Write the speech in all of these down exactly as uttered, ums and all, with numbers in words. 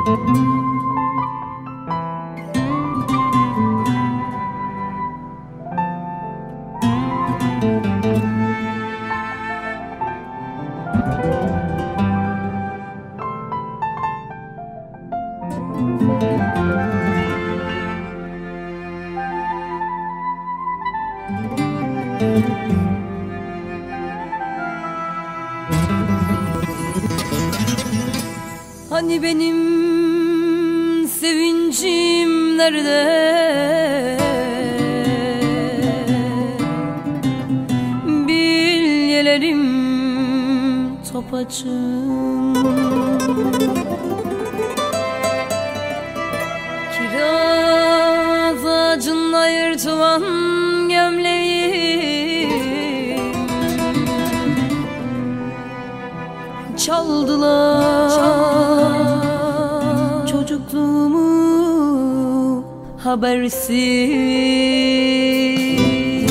Hani benim sevincim nerede? Bilyelerim topaçım, kiraz ağacında yırtılan gömleğim, çaldılar, çaldılar çocukluğumu habersiz.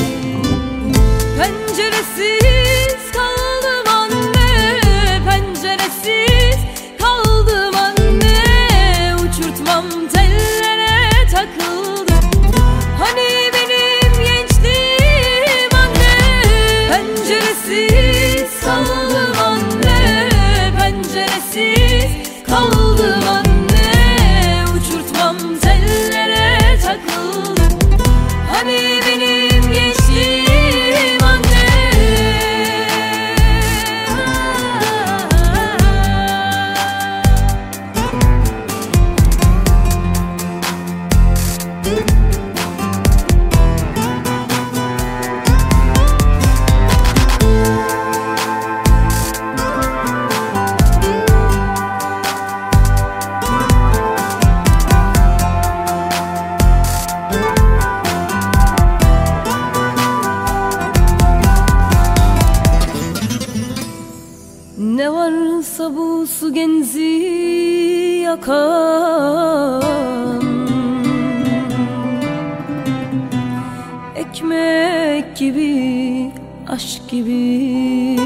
Penceresiz kaldım anne, penceresiz kaldım anne, uçurtmam tellere takıldı. Hani benim gençliğim anne, penceresiz kaldım anne, penceresiz kaldım anne, uçurtmam tellere takıldı. Hani benim gençliğim anne. Ne varsa bu su genzi yakan, ekmek gibi, aşk gibi.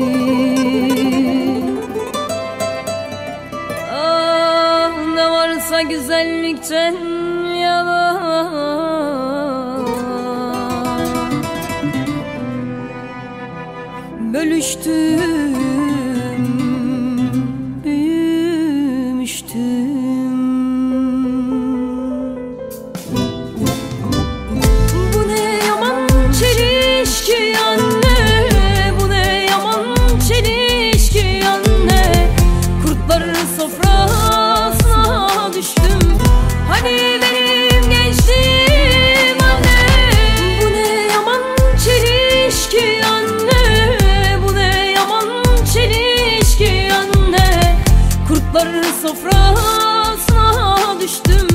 Ah, ne varsa güzellikten yalan, bölüştüm, bu ne yaman çelişki anne, bu ne yaman çelişki anne, kurtların sofrasına düştüm. Hani benim gençliğim anne, bu ne yaman çelişki anne, bu ne yaman çelişki anne, kurtların sofrasına düştüm.